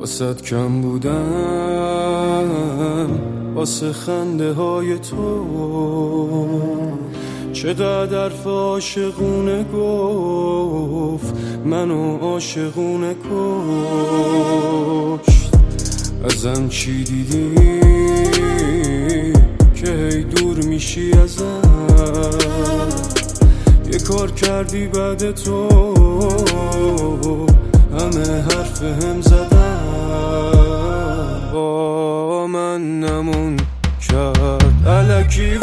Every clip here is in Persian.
واسد کم بودم واسه خنده های تو، چقدر عاشقونه گفت منو عاشقونه کشت. ازم چی دیدی که هی دور میشی ازم؟ یه کار کردی بعد تو همه حرف هم زدن، با من نمون کرد الکی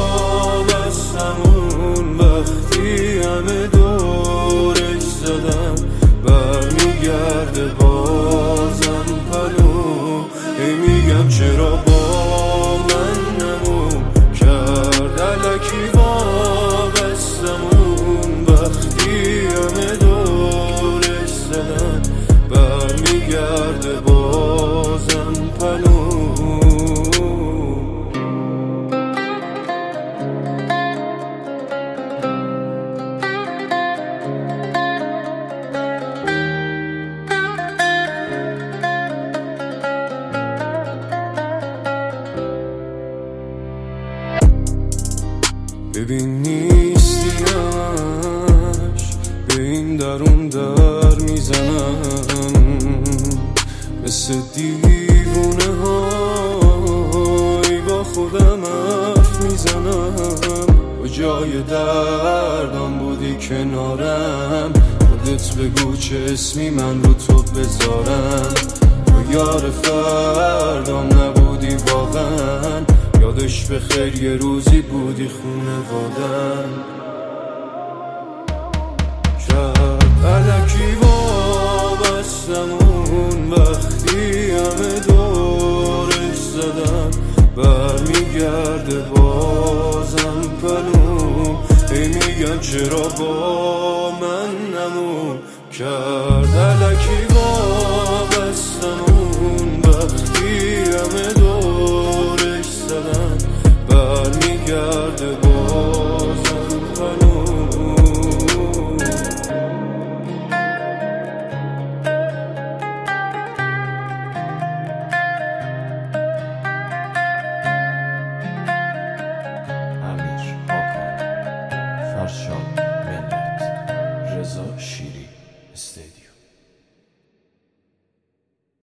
وابستمون. وقتی همه دورش زدم برمیگرده بازم پلو. ای میگم چرا با من نمون کرد الکی وابستمون. وقتی همه دورش زدم برمیگرده بازم پلو. ببین نیستیش به این درون در میزنم، مثل دیوونه های با خودم حرف میزنم. کجای دردم بودی کنارم؟ خودت بگو چه اسمی من رو تو بذارم. تو یار فردام نبودی واقعا، یادش به خیر یه روزی بودی خونوادم. کرد الکی وابستمون. وقتی همه دورش زدم برمیگرده بازم پلو. ای میگم چرا با من نمون کرد الکی وابستمون.